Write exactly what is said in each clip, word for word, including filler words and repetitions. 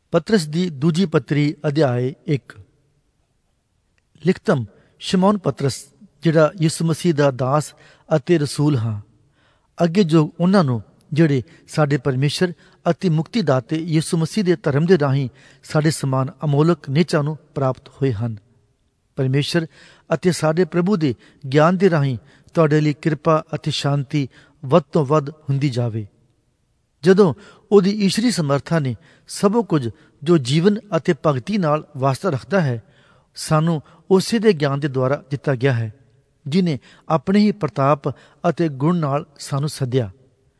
ਪਤਰਸ ਦੀ ਦੂਜੀ ਪੱਤਰੀ ਅਧਿਆਇ ਇੱਕ। ਲਿਖਤਮ ਸ਼ਮੌਨ ਪਤਰਸ, ਜਿਹੜਾ ਯਿਸੂ ਮਸੀਹ ਦਾ ਦਾਸ ਅਤੇ ਰਸੂਲ ਹਾਂ, ਅੱਗੇ ਜੋ ਉਹਨਾਂ ਨੂੰ ਜਿਹੜੇ ਸਾਡੇ ਪਰਮੇਸ਼ਰ ਅਤੇ ਮੁਕਤੀ ਦਾਤੇ ਯਿਸੂ ਮਸੀਹ ਦੇ ਧਰਮ ਦੇ ਰਾਹੀਂ ਸਾਡੇ ਸਮਾਨ ਅਮੋਲਕ ਨੇਚਾਂ ਨੂੰ ਪ੍ਰਾਪਤ ਹੋਏ ਹਨ। ਪਰਮੇਸ਼ਰ ਅਤੇ ਸਾਡੇ ਪ੍ਰਭੂ ਦੇ ਗਿਆਨ ਦੇ ਰਾਹੀਂ ਤੁਹਾਡੇ ਲਈ ਕਿਰਪਾ ਅਤੇ ਸ਼ਾਂਤੀ ਵੱਧ ਤੋਂ ਵੱਧ ਹੁੰਦੀ ਜਾਵੇ। ਜਦੋਂ ਉਹਦੀ ਈਸ਼ਵਰੀ ਸਮਰਥਾ ਨੇ ਸਭ ਕੁਝ ਜੋ ਜੀਵਨ ਅਤੇ ਭਗਤੀ ਨਾਲ ਵਾਸਤਾ ਰੱਖਦਾ ਹੈ ਸਾਨੂੰ ਉਸੇ ਦੇ ਗਿਆਨ ਦੇ ਦੁਆਰਾ ਦਿੱਤਾ ਗਿਆ ਹੈ, ਜਿਹਨੇ ਆਪਣੇ ਹੀ ਪ੍ਰਤਾਪ ਅਤੇ ਗੁਣ ਨਾਲ ਸਾਨੂੰ ਸੱਦਿਆ,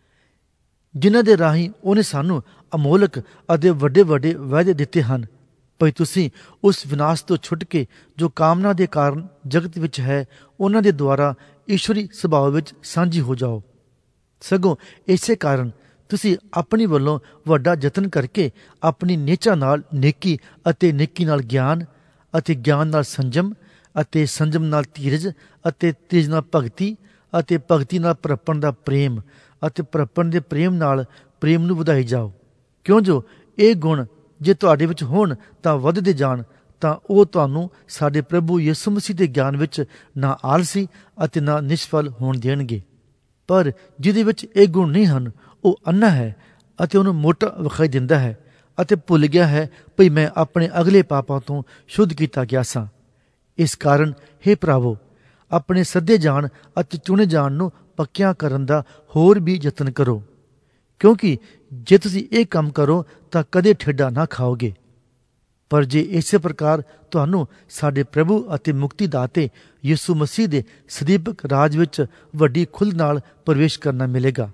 ਜਿਨ੍ਹਾਂ ਦੇ ਰਾਹੀਂ ਉਹਨੇ ਸਾਨੂੰ ਅਮੋਲਕ ਅਤੇ ਵੱਡੇ ਵੱਡੇ ਵਾਅਦੇ ਦਿੱਤੇ ਹਨ, ਭਈ ਤੁਸੀਂ ਉਸ ਵਿਨਾਸ਼ ਤੋਂ ਛੁੱਟ ਕੇ ਜੋ ਕਾਮਨਾ ਦੇ ਕਾਰਨ ਜਗਤ ਵਿੱਚ ਹੈ ਉਹਨਾਂ ਦੇ ਦੁਆਰਾ ਈਸ਼ਵਰੀ ਸੁਭਾਅ ਵਿੱਚ ਸਾਂਝੀ ਹੋ ਜਾਓ। ਸਗੋਂ ਇਸੇ ਕਾਰਨ ਤੁਸੀਂ ਆਪਣੀ ਵੱਲੋਂ ਵੱਡਾ ਯਤਨ ਕਰਕੇ ਆਪਣੀ ਨੇਚਾ ਨਾਲ ਨੇਕੀ ਅਤੇ ਨੇਕੀ ਨਾਲ ਗਿਆਨ ਅਤੇ ਗਿਆਨ ਨਾਲ ਸੰਜਮ ਅਤੇ ਸੰਜਮ ਨਾਲ ਧੀਰਜ ਅਤੇ ਧੀਰਜ ਨਾਲ ਭਗਤੀ ਅਤੇ ਭਗਤੀ ਨਾਲ ਪਰਪਣ ਦਾ ਪ੍ਰੇਮ ਅਤੇ ਪਰਪਣ ਦੇ ਪ੍ਰੇਮ ਨਾਲ ਪ੍ਰੇਮ ਨੂੰ ਵਧਾਈ ਜਾਓ। ਕਿਉਂ ਜੋ ਇਹ ਗੁਣ ਜੇ ਤੁਹਾਡੇ ਵਿੱਚ ਹੋਣ ਤਾਂ ਵੱਧਦੇ ਜਾਣ, ਤਾਂ ਉਹ ਤੁਹਾਨੂੰ ਸਾਡੇ ਪ੍ਰਭੂ ਯਿਸੂ ਮਸੀਹ ਦੇ ਗਿਆਨ ਵਿੱਚ ਨਾ ਆਲਸੀ ਅਤੇ ਨਾ ਨਿਸ਼ਫਲ ਹੋਣ ਦੇਣਗੇ। ਪਰ ਜਿਹਦੇ ਵਿੱਚ ਇਹ ਗੁਣ ਨਹੀਂ ਹਨ ਉਹ ਅੰਨ੍ਹਾ ਹੈ ਅਤੇ ਉਹਨੂੰ ਮੋਟਾ ਵਿਖਾਈ ਦਿੰਦਾ ਹੈ ਅਤੇ ਭੁੱਲ ਗਿਆ ਹੈ ਭਈ ਮੈਂ ਆਪਣੇ ਅਗਲੇ ਪਾਪਾਂ ਤੋਂ ਸ਼ੁੱਧ ਕੀਤਾ ਗਿਆ ਸਾਂ। ਇਸ ਕਾਰਨ ਹੇ ਭਰਾਵੋ, ਆਪਣੇ ਸੱਦੇ ਜਾਣ ਅਤੇ ਚੁਣੇ ਜਾਣ ਨੂੰ ਪੱਕਿਆਂ ਕਰਨ ਦਾ ਹੋਰ ਵੀ ਯਤਨ ਕਰੋ, ਕਿਉਂਕਿ ਜੇ ਤੁਸੀਂ ਇਹ ਕੰਮ ਕਰੋ ਤਾਂ ਕਦੇ ਠੇਡਾ ਨਾ ਖਾਓਗੇ। ਪਰ ਜੇ ਇਸੇ ਪ੍ਰਕਾਰ ਤੁਹਾਨੂੰ ਸਾਡੇ ਪ੍ਰਭੂ ਅਤੇ ਮੁਕਤੀ ਦਾਤੇ ਯਿਸੂ ਮਸੀਹ ਦੇ ਸਦੀਵਕ ਰਾਜ ਵਿੱਚ ਵੱਡੀ ਖੁੱਲ੍ਹ ਨਾਲ ਪ੍ਰਵੇਸ਼ ਕਰਨਾ ਮਿਲੇਗਾ।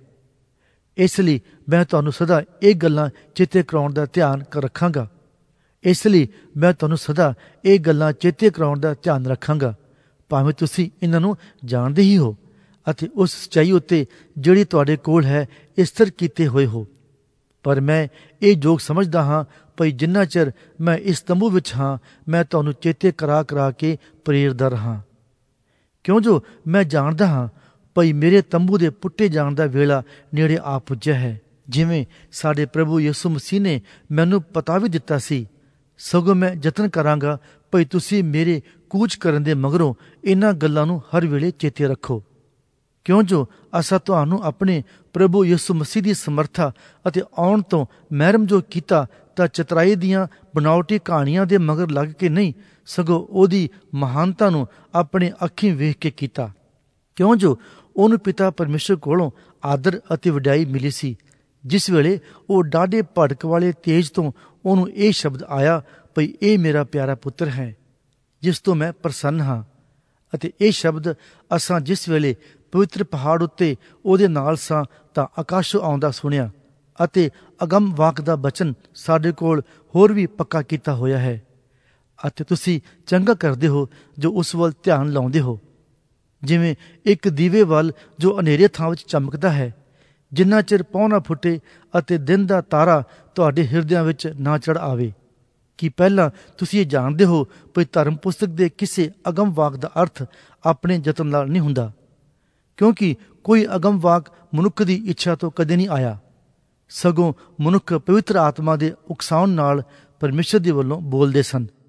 ਇਸ ਲਈ ਮੈਂ ਤੁਹਾਨੂੰ ਸਦਾ ਇਹ ਗੱਲਾਂ ਚੇਤੇ ਕਰਾਉਣ ਦਾ ਧਿਆਨ ਰੱਖਾਂਗਾ ਇਸ ਲਈ ਮੈਂ ਤੁਹਾਨੂੰ ਸਦਾ ਇਹ ਗੱਲਾਂ ਚੇਤੇ ਕਰਾਉਣ ਦਾ ਧਿਆਨ ਰੱਖਾਂਗਾ ਭਾਵੇਂ ਤੁਸੀਂ ਇਹਨਾਂ ਨੂੰ ਜਾਣਦੇ ਹੀ ਹੋ ਅਤੇ ਉਸ ਸੱਚਾਈ ਉੱਤੇ ਜਿਹੜੀ ਤੁਹਾਡੇ ਕੋਲ ਹੈ ਇਸਤਰ ਕੀਤੇ ਹੋਏ ਹੋ। ਪਰ ਮੈਂ ਇਹ ਜੋਗ ਸਮਝਦਾ ਹਾਂ ਭਈ ਜਿੰਨਾ ਚਿਰ ਮੈਂ ਇਸ ਤੰਬੂ ਵਿੱਚ ਹਾਂ ਮੈਂ ਤੁਹਾਨੂੰ ਚੇਤੇ ਕਰਾ ਕਰਾ ਕੇ ਪ੍ਰੇਰਦਾ ਰਹਾਂ, ਕਿਉਂ ਜੋ ਮੈਂ ਜਾਣਦਾ ਹਾਂ ਭਈ ਮੇਰੇ ਤੰਬੂ ਦੇ ਪੁੱਟੇ ਜਾਣ ਦਾ ਵੇਲਾ ਨੇੜੇ ਆ ਪੁੱਜਿਆ ਹੈ, ਜਿਵੇਂ ਸਾਡੇ ਪ੍ਰਭੂ ਯਿਸੂ ਮਸੀਹ ਨੇ ਮੈਨੂੰ ਪਤਾ ਵੀ ਦਿੱਤਾ ਸੀ। ਸਗੋਂ ਮੈਂ ਯਤਨ ਕਰਾਂਗਾ ਭਈ ਤੁਸੀਂ ਮੇਰੇ ਕੂਚ ਕਰਨ ਦੇ ਮਗਰੋਂ ਇਹਨਾਂ ਗੱਲਾਂ ਨੂੰ ਹਰ ਵੇਲੇ ਚੇਤੇ ਰੱਖੋ, ਕਿਉਂ ਜੋ ਅਸਾਂ ਤੁਹਾਨੂੰ ਆਪਣੇ ਪ੍ਰਭੂ ਯਿਸੂ ਮਸੀਹ ਦੀ ਸਮਰਥਾ ਅਤੇ ਆਉਣ ਤੋਂ ਮਹਿਰਮ ਜੋ ਕੀਤਾ ਤਾਂ ਚਤਰਾਈ ਦੀਆਂ ਬਣਾਵਟੀ ਕਹਾਣੀਆਂ ਦੇ ਮਗਰ ਲੱਗ ਕੇ ਨਹੀਂ, ਸਗੋਂ ਉਹਦੀ ਮਹਾਨਤਾ ਨੂੰ ਆਪਣੇ ਅੱਖੀਂ ਵੇਖ ਕੇ ਕੀਤਾ। ਕਿਉਂ ਜੋ ਉਹਨੂੰ ਪਿਤਾ ਪਰਮੇਸ਼ਰ ਕੋਲੋਂ ਆਦਰ ਅਤੇ ਵਡਿਆਈ ਮਿਲੀ ਸੀ, ਜਿਸ ਵੇਲੇ ਉਹ ਡਾਢੇ ਭੜਕ ਵਾਲੇ ਤੇਜ ਤੋਂ ਉਹਨੂੰ ਇਹ ਸ਼ਬਦ ਆਇਆ ਭਈ ਇਹ ਮੇਰਾ ਪਿਆਰਾ ਪੁੱਤਰ ਹੈ ਜਿਸ ਤੋਂ ਮੈਂ ਪ੍ਰਸੰਨ ਹਾਂ। ਅਤੇ ਇਹ ਸ਼ਬਦ ਅਸਾਂ ਜਿਸ ਵੇਲੇ ਪਵਿੱਤਰ ਪਹਾੜ ਉੱਤੇ ਉਹਦੇ ਨਾਲ ਸਾਂ ਤਾਂ ਆਕਾਸ਼ੋਂ ਆਉਂਦਾ ਸੁਣਿਆ ਅਤੇ ਅਗਮ ਵਾਕ ਦਾ ਬਚਨ ਸਾਡੇ ਕੋਲ ਹੋਰ ਵੀ ਪੱਕਾ ਕੀਤਾ ਹੋਇਆ ਹੈ। ਅਤੇ ਤੁਸੀਂ ਚੰਗਾ ਕਰਦੇ ਹੋ ਜੋ ਉਸ ਵੱਲ ਧਿਆਨ ਲਾਉਂਦੇ ਹੋ, ਜਿਵੇਂ ਇੱਕ ਦੀਵੇ ਵੱਲ ਜੋ ਹਨੇਰੇ ਥਾਂ ਵਿੱਚ ਚਮਕਦਾ ਹੈ, ਜਿੰਨਾ ਚਿਰ ਪਹੁ ਨਾ ਫੁੱਟੇ ਅਤੇ ਦਿਨ ਦਾ ਤਾਰਾ ਤੁਹਾਡੇ ਹਿਰਦਿਆਂ ਵਿੱਚ ਨਾ ਚੜ੍ਹ ਆਵੇ। ਕਿ ਪਹਿਲਾਂ ਤੁਸੀਂ ਇਹ ਜਾਣਦੇ ਹੋ ਭਈ ਧਰਮ ਪੁਸਤਕ ਦੇ ਕਿਸੇ ਅਗਮ ਵਾਕ ਦਾ ਅਰਥ ਆਪਣੇ ਯਤਨ ਨਾਲ ਨਹੀਂ ਹੁੰਦਾ, ਕਿਉਂਕਿ ਕੋਈ ਅਗਮ ਵਾਕ ਮਨੁੱਖ ਦੀ ਇੱਛਾ ਤੋਂ ਕਦੇ ਨਹੀਂ ਆਇਆ, ਸਗੋਂ ਮਨੁੱਖ ਪਵਿੱਤਰ ਆਤਮਾ ਦੇ ਉਕਸਾਉਣ ਨਾਲ ਪਰਮੇਸ਼ਰ ਦੇ ਵੱਲੋਂ ਬੋਲਦੇ ਸਨ।